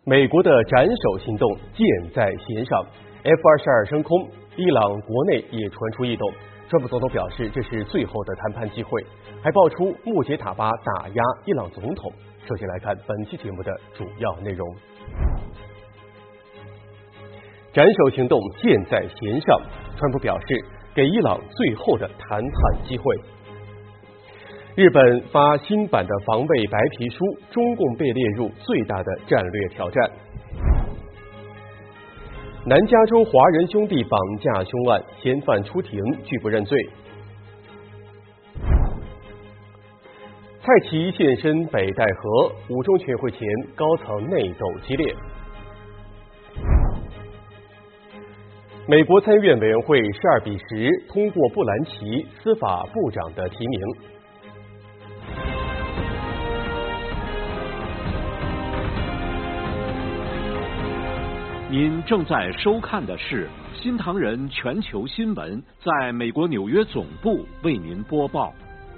美国的斩首行动箭在弦上 ，F-22升空，伊朗国内也传出异动。川普总统表示这是最后的谈判机会，还爆出穆杰塔巴打压伊朗总统。首先来看本期节目的主要内容。斩首行动箭在弦上，川普表示给伊朗最后的谈判机会。日本发新版的防卫白皮书，中共被列入最大的战略挑战。南加州华人兄弟绑架凶案，嫌犯出庭拒不认罪。蔡奇现身北戴河，五中全会前高层内斗激烈。美国参议院委员会12-10通过布兰奇司法部长的提名。 您正在收看的是新唐人全球新闻，在美国纽约总部为您播报。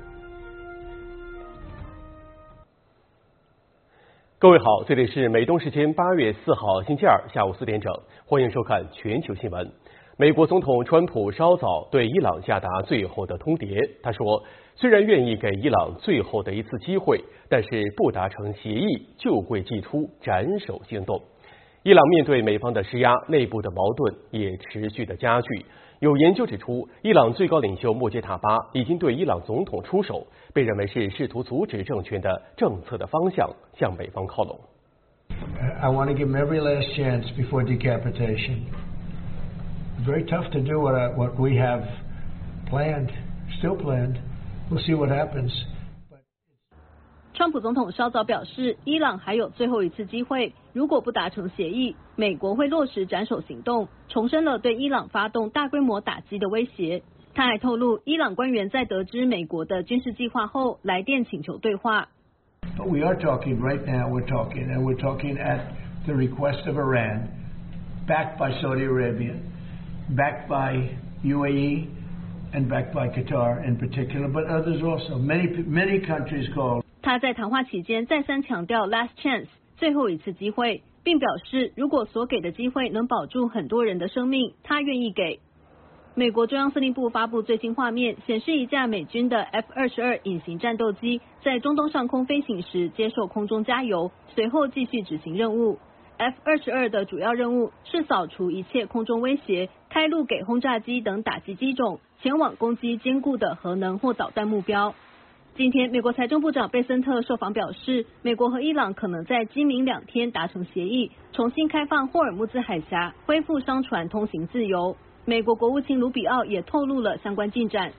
各位好，这里是美东时间8月4号星期二下午4点整，欢迎收看全球新闻。美国总统川普稍早对伊朗下达最后的通牒，他说，虽然愿意给伊朗最后的一次机会，但是不达成协议就会祭出斩首行动。伊朗面对美方的施压，内部的矛盾也持续的加剧。有研究指出，伊朗最高领袖穆杰塔巴已经对伊朗总统出手，被认为是试图阻止政权的政策的方向向美方靠拢。 I want to give him every last chance before decapitation. It's very tough to do what we have planned, still planned. We'll see what happens. 川普总统稍早表示，伊朗还有最后一次机会，如果不达成协议，美国会落实斩首行动，重申了对伊朗发动大规模打击的威胁。他还透露，伊朗官员在得知美国的军事计划后，来电请求对话。 But we are talking right now. We're talking at the request of Iran, backed by Saudi Arabia, backed by UAE, and backed by Qatar in particular, but others also. Many countries called. 他在谈话期间再三强调 last chance 最后一次机会，并表示如果所给的机会能保住很多人的生命，他愿意给。美国中央司令部发布最新画面，显示一架美军的 F-22隐形战斗机在中东上空飞行时接受空中加油，随后继续执行任务。F-22的主要任务是扫除一切空中威胁，开路给轰炸机等打击机种前往攻击坚固的核能或导弹目标。今天，美国财政部长贝森特受访表示，美国和伊朗可能在今明2天达成协议，重新开放霍尔木兹海峡，恢复商船通行自由。美国国务卿卢比奥也透露了相关进展。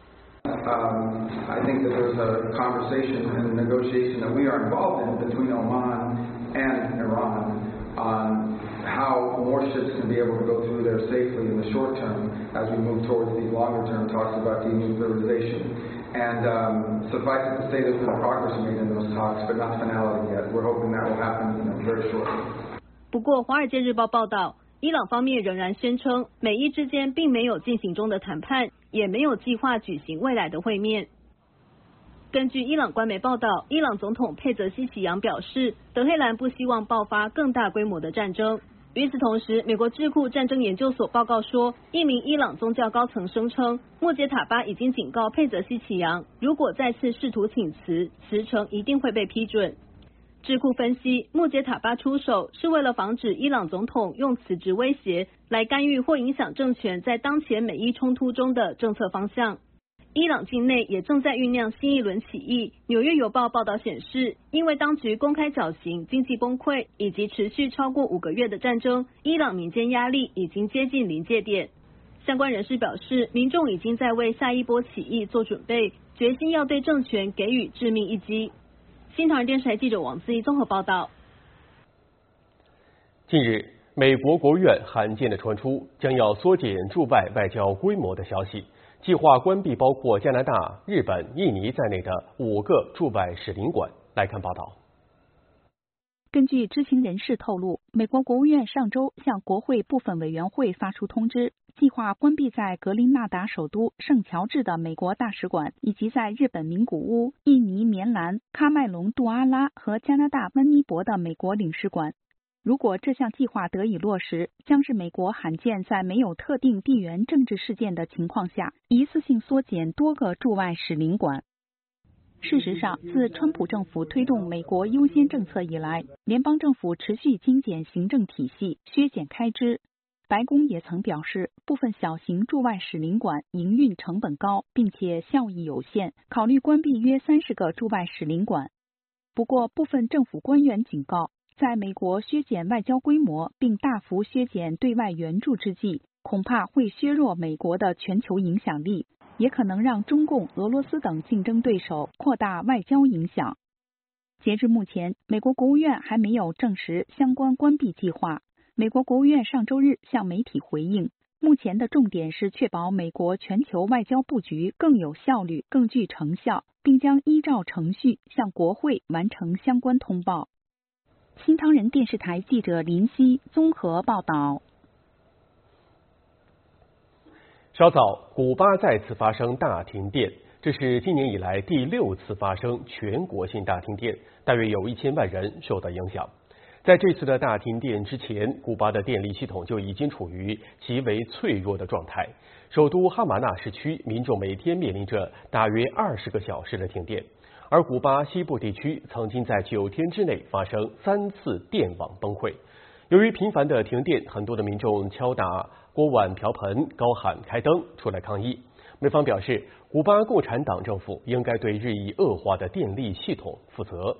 I think that there's a conversation and negotiation that we are involved in between Oman and Iran on how more ships can be able to go through there safely in the short term as we move towards these longer term talks about denuclearization.And suffice it to say there's been progress made in those talks, but not finality yet. We're hoping that will happen very shortly. 不过，《华尔街日报》报道，伊朗方面仍然宣称，美伊之间并没有进行中的谈判，也没有计划举行未来的会面。根据伊朗官媒报道，伊朗总统佩泽西奇扬表示，德黑兰不希望爆发更大规模的战争。与此同时，美国智库战争研究所报告说，一名伊朗宗教高层声称，穆杰塔巴已经警告佩泽西奇扬，如果再次试图请辞，辞呈一定会被批准。智库分析，穆杰塔巴出手是为了防止伊朗总统用辞职威胁来干预或影响政权在当前美伊冲突中的政策方向。伊朗境内也正在酝酿新一轮起义。纽约邮报报道显示，因为当局公开绞刑、经济崩溃以及持续超过5个月的战争，伊朗民间压力已经接近临界点。相关人士表示，民众已经在为下一波起义做准备，决心要对政权给予致命一击。新唐人电视台记者王思怡综合报道。 近日，美国国务院罕见的传出将要缩减驻外外交规模的消息。计划关闭包括加拿大、日本、印尼在内的5个驻外使领馆。来看报道。 根据知情人士透露，美国国务院上周向国会部分委员会发出通知，计划关闭在格林纳达首都圣乔治的美国大使馆，以及在日本名古屋、印尼棉兰、喀麦隆杜阿拉和加拿大温尼伯的美国领事馆。 如果这项计划得以落实，将是美国罕见在没有特定地缘政治事件的情况下，一次性缩减多个驻外使领馆。事实上，自川普政府推动美国优先政策以来，联邦政府持续精简行政体系，削减开支。白宫也曾表示，部分小型驻外使领馆营运成本高，并且效益有限，考虑关闭约30个驻外使领馆。不过，部分政府官员警告，在美国削减外交规模并大幅削减对外援助之际，恐怕会削弱美国的全球影响力，也可能让中共、俄罗斯等竞争对手扩大外交影响。截至目前，美国国务院还没有证实相关关闭计划。美国国务院上周日向媒体回应，目前的重点是确保美国全球外交布局更有效率、更具成效，并将依照程序向国会完成相关通报。新唐人电视台记者林夕综合报道。 稍早，古巴再次发生大停电，这是今年以来第6次发生全国性大停电，大约有1000万人受到影响。在这次的大停电之前，古巴的电力系统就已经处于极为脆弱的状态。首都哈瓦那市区民众每天面临着大约20个小时的停电，而古巴西部地区曾经在9天之内发生3次电网崩溃。由于频繁的停电，很多的民众敲打锅碗瓢盆，高喊开灯，出来抗议。美方表示，古巴共产党政府应该对日益恶化的电力系统负责。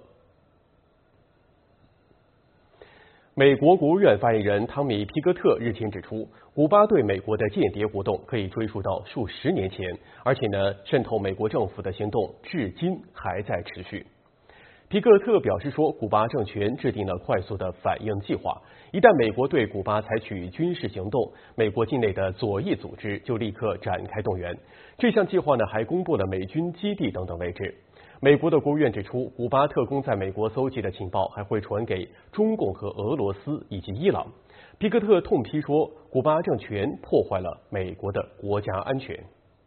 美国国务院发言人汤米·皮格特日前指出，古巴对美国的间谍活动可以追溯到数十年前，而且渗透美国政府的行动至今还在持续。皮格特表示说，古巴政权制定了快速的反应计划，一旦美国对古巴采取军事行动，美国境内的左翼组织就立刻展开动员。这项计划还公布了美军基地等等位置。美国的国务院指出，古巴特工在美国搜集的情报还会传给中共和俄罗斯以及伊朗。皮克特痛批说，古巴政权破坏了美国的国家安全。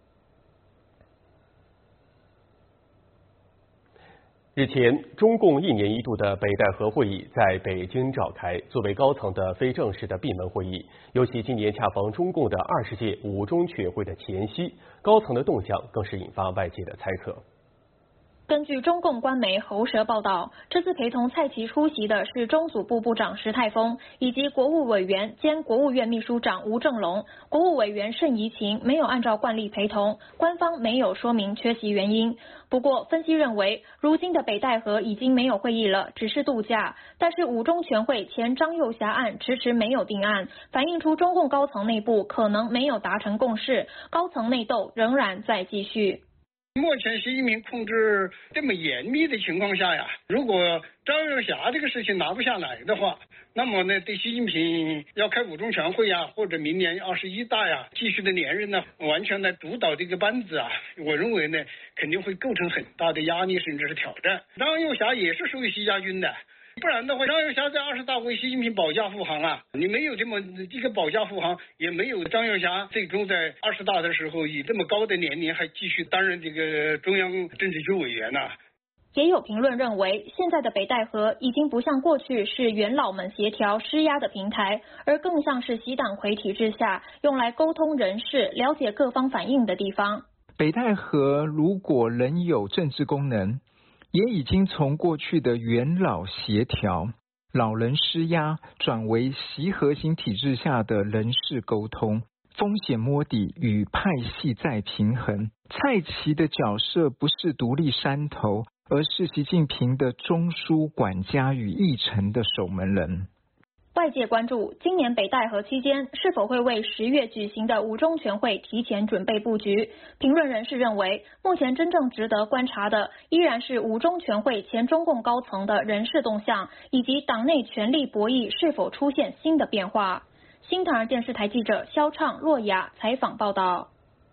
日前，中共1年1度的北戴河会议在北京召开，作为高层的非正式的闭门会议，尤其今年恰逢中共的20届5中全会的前夕，高层的动向更是引发外界的猜测。 根据中共官媒喉舌报道，这次陪同蔡奇出席的是中组部部长石泰峰以及国务委员兼国务院秘书长吴正龙，国务委员盛怡晴没有按照惯例陪同，官方没有说明缺席原因。不过，分析认为，如今的北戴河已经没有会议了，只是度假。但是5中全会前张又侠案迟迟没有定案，反映出中共高层内部可能没有达成共识，高层内斗仍然在继续。 目前习近平控制这么严密的情况下呀，如果张又侠这个事情拿不下来的话，那么对习近平要开5中全会呀，或者明年21大呀，继续的连任呢，完全来主导这个班子啊，我认为肯定会构成很大的压力，甚至是挑战。张又侠也是属于习家军的。不然的话，张又侠在20大为习近平保驾护航啊！你没有这么一个保驾护航，也没有张又侠最终在20大的时候以这么高的年龄还继续担任这个中央政治局委员呐。 也有评论认为，现在的北戴河已经不像过去是元老们协调施压的平台，而更像是习党魁体制下用来沟通人事、了解各方反应的地方。 北戴河如果仍有政治功能，也已经从过去的元老协调、老人施压，转为习核心体制下的人事沟通、风险摸底与派系再平衡。蔡奇的角色不是独立山头，而是习近平的中枢管家与议程的守门人。 外界关注今年北戴河期间是否会为10月举行的5中全会提前准备布局。评论人士认为，目前真正值得观察的依然是5中全会前中共高层的人事动向，以及党内权力博弈是否出现新的变化。新唐人电视台记者肖畅、若雅采访报道。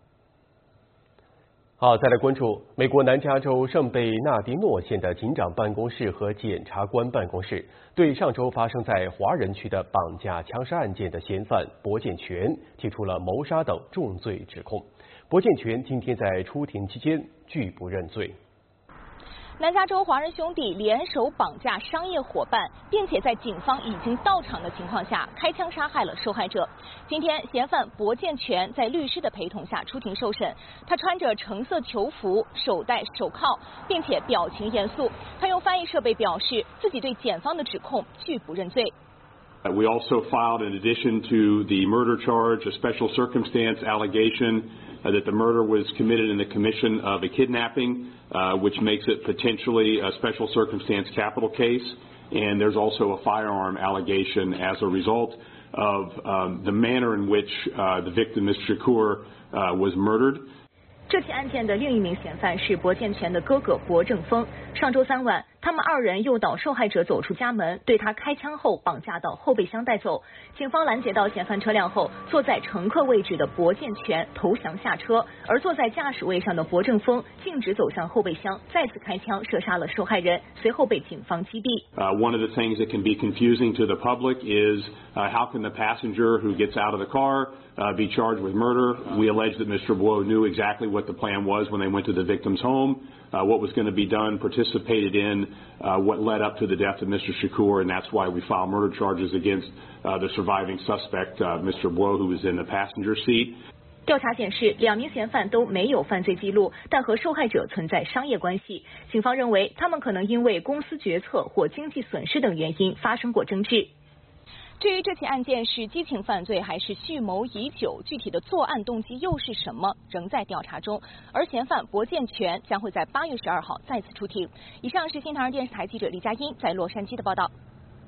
好，再来关注美国南加州圣贝纳迪诺县的警长办公室和检察官办公室对上周发生在华人区的绑架枪杀案件的嫌犯柏建全提出了谋杀等重罪指控。柏建全今天在出庭期间拒不认罪。 南加州华人兄弟联手绑架商业伙伴，并且在警方已经到场的情况下开枪杀害了受害者。今天，嫌犯柏健全在律师的陪同下出庭受审。他穿着橙色囚服，手戴手铐，并且表情严肃。他用翻译设备表示自己对检方的指控拒不认罪。 We also filed, in addition to the murder charge, a special circumstance allegation that the murder was committed in the commission of a kidnapping, which makes it potentially a special circumstance capital case. And there's also a firearm allegation as a result of the manner in which the victim, Ms. Shakur, was murdered. 这起案件的另一名嫌犯是柏健全的哥哥柏正峰。上周3晚，他们二人诱导受害者走出家门，对他开枪后绑架到后备箱带走。警方拦截到嫌犯车辆后，坐在乘客位置的柏健全投降下车，而坐在驾驶位上的柏正峰径直走向后备箱，再次开枪射杀了受害人，随后被警方击毙。 One of the things that can be confusing to the public is how can the passenger who gets out of the car be charged with murder? We allege that Mr. Bois knew exactly what the plan was when they went to the victim's home, what was going to be done, participated in what led up to the death of Mr. Shakur, and that's why we filed murder charges against the surviving suspect, Mr. Bois, who was in the passenger seat. 调查显示，2名嫌犯都没有犯罪记录，但和受害者存在商业关系。警方认为，他们可能因为公司决策或经济损失等原因发生过争执。至于这起案件是激情犯罪还是蓄谋已久，具体的作案动机又是什么，仍在调查中。而嫌犯柏健全将会在8月12号再次出庭。以上是新唐人电视台记者李佳音在洛杉矶的报道。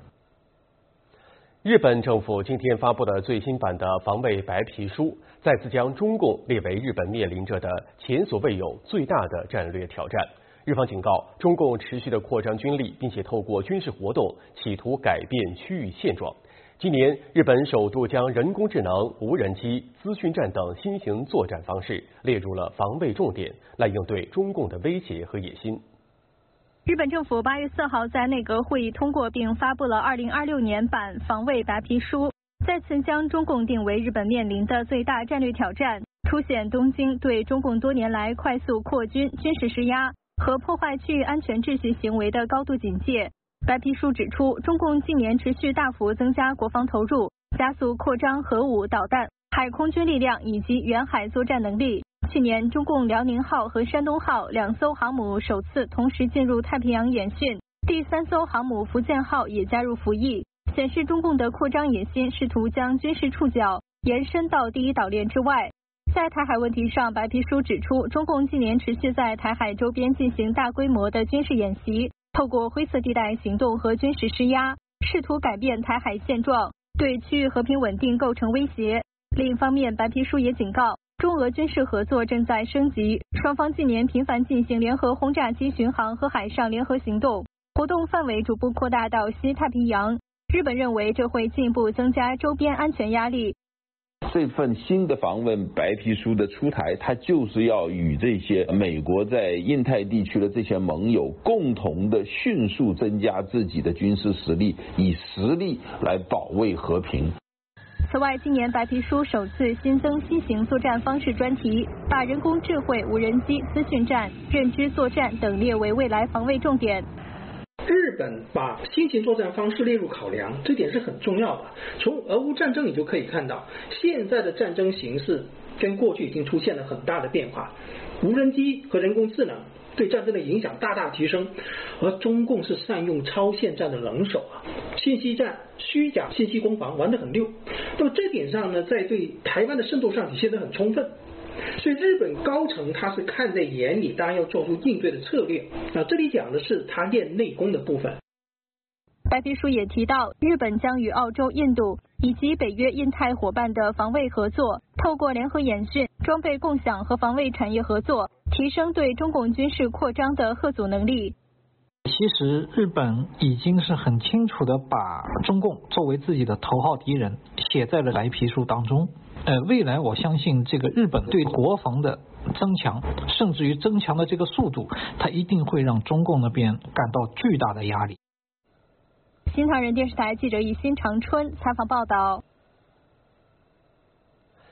日本政府今天发布的最新版的防卫白皮书，再次将中共列为日本面临着的前所未有最大的战略挑战。日方警告，中共持续的扩张军力，并且透过军事活动企图改变区域现状。今年，日本首度将人工智能、无人机、资讯战等新型作战方式列入了防卫重点，来应对中共的威胁和野心。 日本政府8月4号在内阁会议通过并发布了2026年版防卫白皮书，再次将中共定为日本面临的最大战略挑战，凸显东京对中共多年来快速扩军、军事施压和破坏区域安全秩序行为的高度警戒。白皮书指出，中共近年持续大幅增加国防投入，加速扩张核武、导弹、海空军力量以及远海作战能力。去年，中共辽宁号和山东号2艘航母首次同时进入太平洋演训，第3艘航母福建号也加入服役，显示中共的扩张野心试图将军事触角延伸到第一岛链之外。在台海问题上，白皮书指出，中共近年持续在台海周边进行大规模的军事演习，透过灰色地带行动和军事施压，试图改变台海现状，对区域和平稳定构成威胁。另一方面，白皮书也警告，中俄军事合作正在升级，双方近年频繁进行联合轰炸机巡航和海上联合行动，活动范围逐步扩大到西太平洋。日本认为这会进一步增加周边安全压力。 这份新的防卫白皮书的出台，它就是要与这些美国在印太地区的这些盟友共同的迅速增加自己的军事实力，以实力来保卫和平。 此外，今年白皮书首次新增新型作战方式专题，把人工智慧、无人机、资讯战、认知作战等列为未来防卫重点。 日本把新型作战方式列入考量，这点是很重要的。从俄乌战争你就可以看到，现在的战争形势跟过去已经出现了很大的变化，无人机和人工智能对战争的影响大大提升，而中共是善用超限战的能手信息战、虚假信息攻防玩得很溜。那么这点上呢，在对台湾的渗透上体现得很充分。所以日本高层他是看在眼里，当然要做出应对的策略。这里讲的是他练内功的部分。 白皮书也提到，日本将与澳洲、印度以及北约印太伙伴的防卫合作，透过联合演训、装备共享和防卫产业合作，提升对中共军事扩张的吓阻能力。 其实日本已经是很清楚地把中共作为自己的头号敌人写在了白皮书当中。未来我相信这个日本对国防的增强，甚至于增强的这个速度，它一定会让中共那边感到巨大的压力。 新唐人电视台记者以新长春采访报道。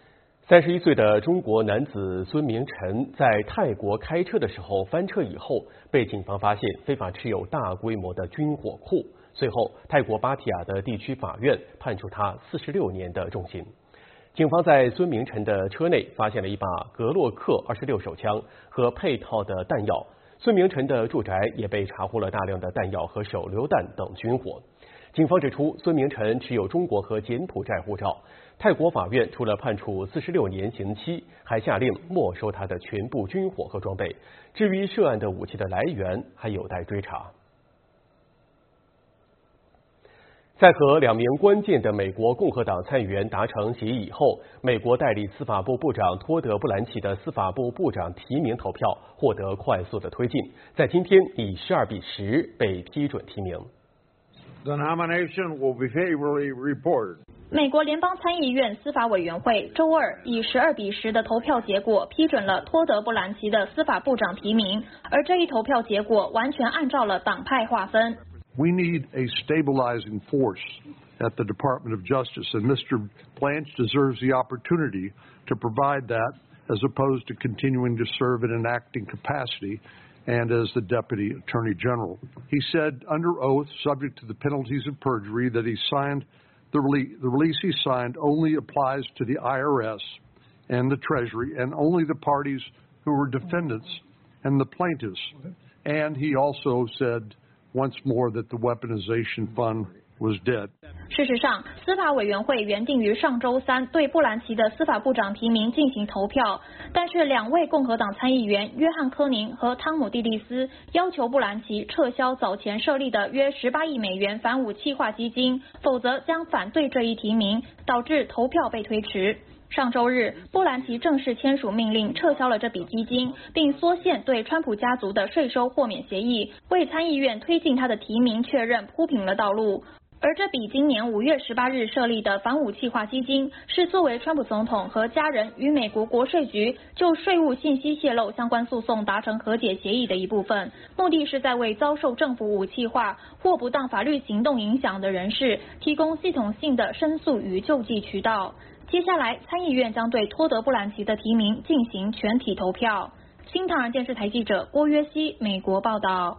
31岁的中国男子孙明晨在泰国开车的时候翻车以后，被警方发现非法持有大规模的军火库。随后，泰国芭提雅的地区法院判处他46年的重刑。警方在孙明晨的车内发现了一把格洛克26手枪和配套的弹药。孙明晨的住宅也被查获了大量的弹药和手榴弹等军火。警方指出，孙明晨持有中国和柬埔寨护照。泰国法院除了判处46年刑期，还下令没收他的全部军火和装备。至于涉案的武器的来源，还有待追查。在和2名关键的美国共和党参议员达成协议以后，美国代理司法部部长托德·布兰奇的司法部部长提名投票获得快速的推进，在今天以12比10被批准提名。 The nomination will be favorably reported. 美国联邦参议院司法委员会周二以12比10的投票结果批准了托德·布兰奇的司法部长提名，而这一投票结果完全按照了党派划分。 We need a stabilizing force at the Department of Justice, and Mr. Blanche deserves the opportunity to provide that as opposed to continuing to serve in an acting capacity and as the Deputy Attorney General. He said under oath, subject to the penalties of perjury, that he signed the release he signed only applies to the IRS and the Treasury and only the parties who were defendants and the plaintiffs. And he also said once more that the weaponization fund was dead. 事实上，司法委员会原定于上周3对布兰奇的司法部长提名进行投票，但是2位共和党参议员约翰·科宁和汤姆·蒂利斯要求布兰奇撤销早前设立的约18亿美元反武器化基金，否则将反对这一提名，导致投票被推迟。上周日，布兰奇正式签署命令撤销了这笔基金，并缩限对川普家族的税收豁免协议，为参议院推进他的提名确认铺平了道路。而这笔今年5月18日设立的反武器化基金，是作为川普总统和家人与美国国税局就税务信息泄露相关诉讼达成和解协议的一部分，目的是在为遭受政府武器化或不当法律行动影响的人士提供系统性的申诉与救济渠道。接下来，参议院将对托德·布兰奇的提名进行全体投票。新唐人电视台记者郭约熙，美国报道。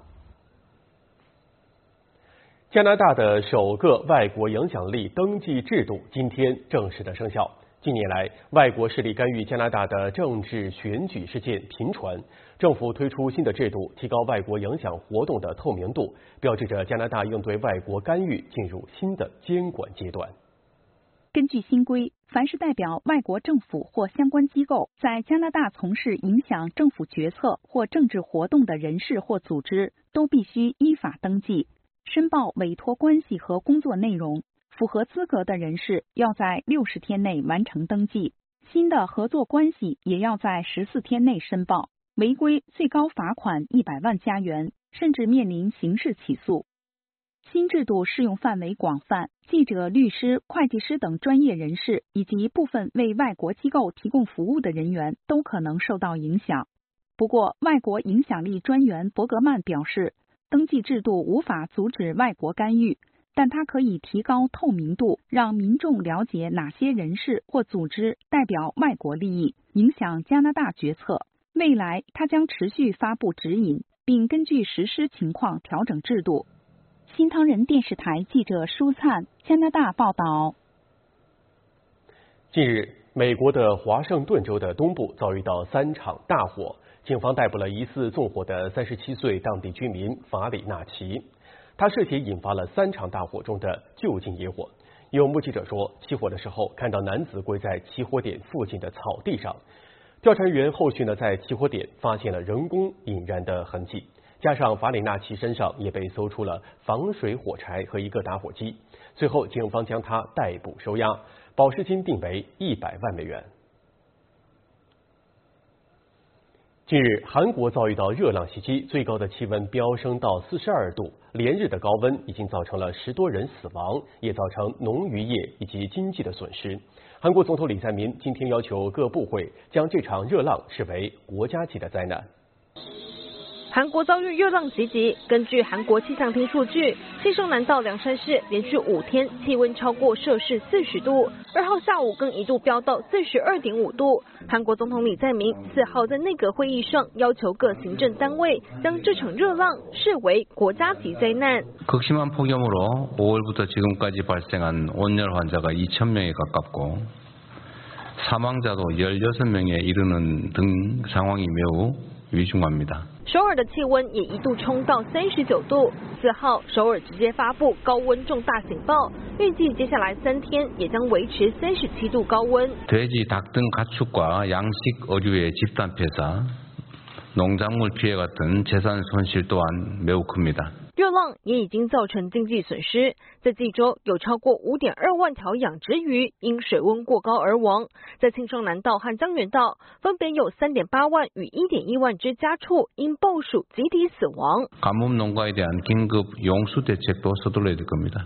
加拿大的首个外国影响力登记制度今天正式的生效。近年来，外国势力干预加拿大的政治选举事件频传，政府推出新的制度，提高外国影响活动的透明度，标志着加拿大应对外国干预进入新的监管阶段。 根据新规，凡是代表外国政府或相关机构在加拿大从事影响政府决策或政治活动的人士或组织，都必须依法登记，申报委托关系和工作内容。符合资格的人士要在60天内完成登记，新的合作关系也要在14天内申报，违规最高罚款100万加元，甚至面临刑事起诉。新制度适用范围广泛，记者、律师、会计师等专业人士以及部分为外国机构提供服务的人员都可能受到影响。不过，外国影响力专员伯格曼表示，登记制度无法阻止外国干预，但它可以提高透明度，让民众了解哪些人士或组织代表外国利益，影响加拿大决策。未来，它将持续发布指引，并根据实施情况调整制度。新唐人电视台记者舒灿，加拿大报道。 近日，美国的华盛顿州的东部遭遇到3场大火，警方逮捕了疑似纵火的37岁当地居民法里纳奇，他涉嫌引发了3场大火中的就近野火。有目击者说，起火的时候看到男子跪在起火点附近的草地上。调查人员后续在起火点发现了人工引燃的痕迹。加上法里纳奇身上也被搜出了防水火柴和一个打火机，最后警方将他逮捕收押，保释金定为100万美元。近日，韩国遭遇到热浪袭击，最高的气温飙升到42度，连日的高温已经造成了10多人死亡，也造成农渔业以及经济的损失。韩国总统李在明今天要求各部会将这场热浪视为国家级的灾难。 韩国遭遇热浪袭击，根据韩国气象厅数据，庆尚南道凉山市连续5天气温超过摄氏40度，2号下午更一度飙到42.5度。韩国总统李在明4号在内阁会议上要求各行政单位将这场热浪视为国家级灾难。 극심한 폭염으로 5월부터 지금까지 발생한 온열 환자가 2,000명에 가깝고 사망자도 16명에 이르는 등 상황이 매우 위중합니다. 首尔的气温也一度冲到39度。4号，首尔直接发布高温重大警报，预计接下来3天也将维持37度高温。 돼지, 닭 등 가축과 양식 어류의 집단 폐사, 농작물 피해 같은 재산 손실 또한 매우 큽니다. 热浪也已经造成经济损失，在济州有超过5.2万条养殖鱼因水温过高而亡，在庆尚南道和江原道分别有3.8万与1.1万只家畜因暴暑集体死亡。 가뭄 농가에 대한 긴급 용수 대책도 서둘러야 될 겁니다.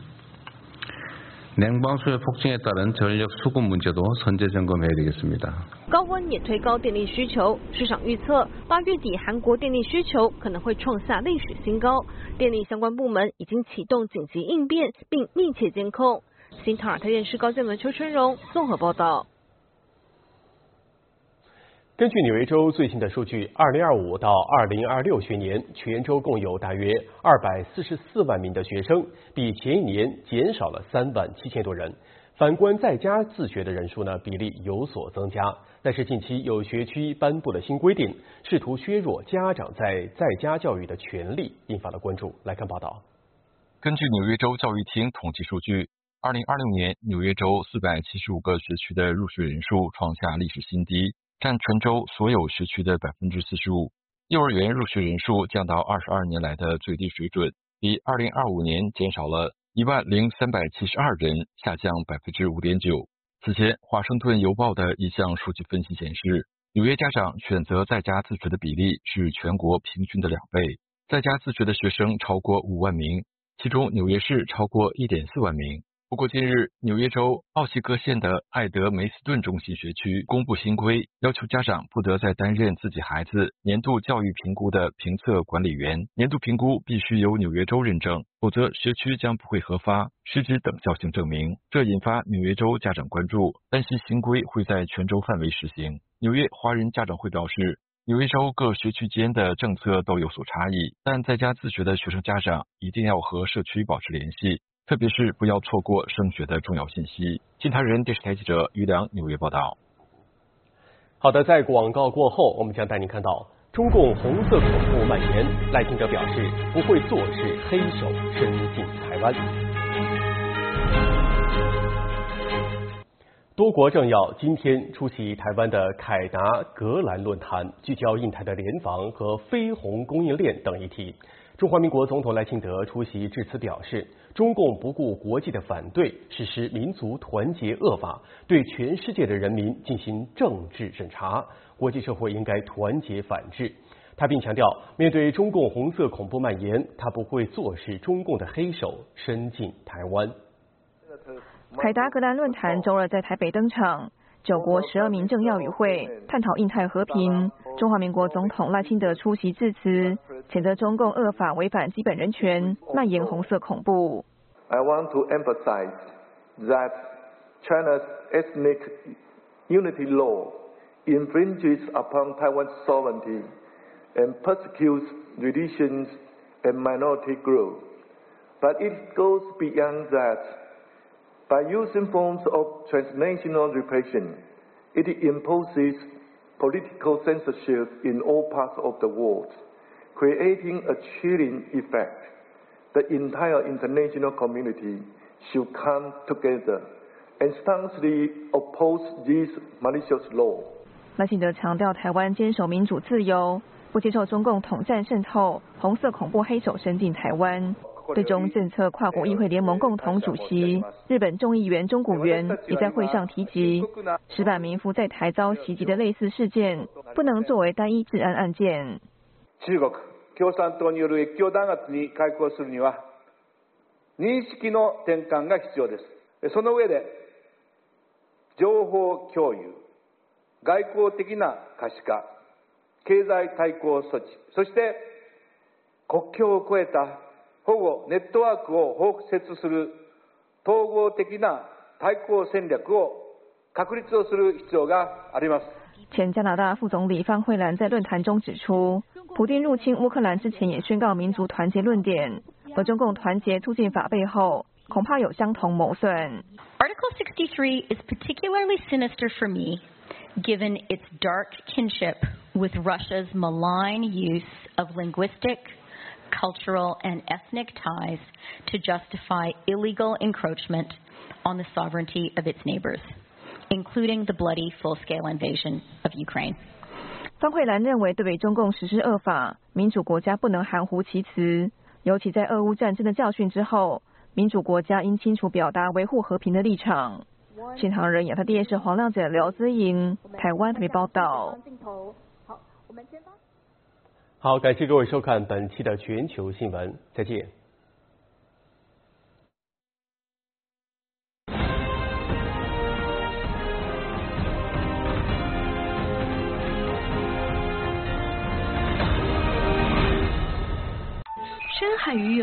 냉방수요 폭증에 따른 전력 수급 문제도 선제 점검해야 되겠습니다. 高温也推高电力需求，市场预测8月底韩国电力需求可能会创下历史新高，电力相关部门已经启动紧急应变，并密切监控。新唐尔泰电视高建文、邱春荣综合报道。 根据纽约州最新的数据，2025到2026学年，全州共有大约244万名的学生，比前一年减少了3万7千多人。反观在家自学的人数呢，比例有所增加。但是近期有学区颁布了新规定，试图削弱家长在家教育的权利，引发了关注。来看报道。 根据纽约州教育厅统计数据，2026年纽约州475个学区的入学人数创下历史新低。 占全州所有学区的45%，幼儿园入学人数降到22年来的最低水准，比2025年减少了10372人，下降5.9%。此前，华盛顿邮报的一项数据分析显示，纽约家长选择在家自学的比例是全国平均的2倍，在家自学的学生超过5万名，其中纽约市超过1.4万名。 不过，近日纽约州奥西戈县的艾德梅斯顿中心学区公布新规，要求家长不得再担任自己孩子年度教育评估的评测管理员，年度评估必须由纽约州认证，否则学区将不会核发师资等效性证明。这引发纽约州家长关注，担心新规会在全州范围实行。纽约华人家长会表示，纽约州各学区间的政策都有所差异，但在家自学的学生家长一定要和社区保持联系。 特别是不要错过升学的重要信息。金台人电视台记者于良纽约报道。 好的，在广告过后，我们将带您看到中共红色恐怖蔓延，赖清德表示不会坐视黑手伸进台湾。多国政要今天出席台湾的凯达格兰论坛，聚焦印太的联防和非红供应链等议题。 中华民国总统赖清德出席致辞表示，中共不顾国际的反对，实施民族团结恶法，对全世界的人民进行政治审查，国际社会应该团结反制。他并强调，面对中共红色恐怖蔓延，他不会坐视中共的黑手伸进台湾。 凯达格兰论坛周二在台北登场。 9国12名政要与会，探讨印太和平。中华民国总统赖清德出席致辞，谴责中共恶法违反基本人权，蔓延红色恐怖。 I want to emphasize that China's ethnic unity law infringes upon Taiwan's sovereignty and persecutes religions and minority groups. But it goes beyond that. By using forms of transnational repression, it imposes political censorship in all parts of the world, creating a chilling effect. The entire international community should come together and staunchly oppose this malicious law. 赖清德强调，台湾坚守民主自由，不接受中共统战渗透、红色恐怖黑手伸进台湾。 对中政策跨国议会联盟共同主席日本众议员中谷元也在会上提及，石板民夫在台遭袭击的类似事件，不能作为单一治安案件。 中国共産党による越境弾圧に対抗するには認識の転換が必要です。その上で情報共有、外交的な可視化、経済対抗措置、そして国境を越えた保護ネットワークを包摂する統合的な対抗戦略を確立をする必要があります。 前加拿大副总理方慧兰在论坛中指出，普丁入侵乌克兰之前也宣告民族团结论点，而中共团结促进法背后恐怕有相同谋算。 Article 63 is particularly sinister for me, given its dark kinship with Russia's malign use of linguistic, cultural, and ethnic ties to justify illegal encroachment on the sovereignty of its neighbors, including the bloody full-scale invasion of Ukraine. 方慧兰认为，对北中共实施恶法，民主国家不能含糊其辞，尤其在俄乌战争的教训之后，民主国家应清楚表达维护和平的立场。新唐人亚太电视黄亮姐刘姿莹，台湾特别报道。 好，感谢各位收看本期的全球新闻，再见。 深海鱼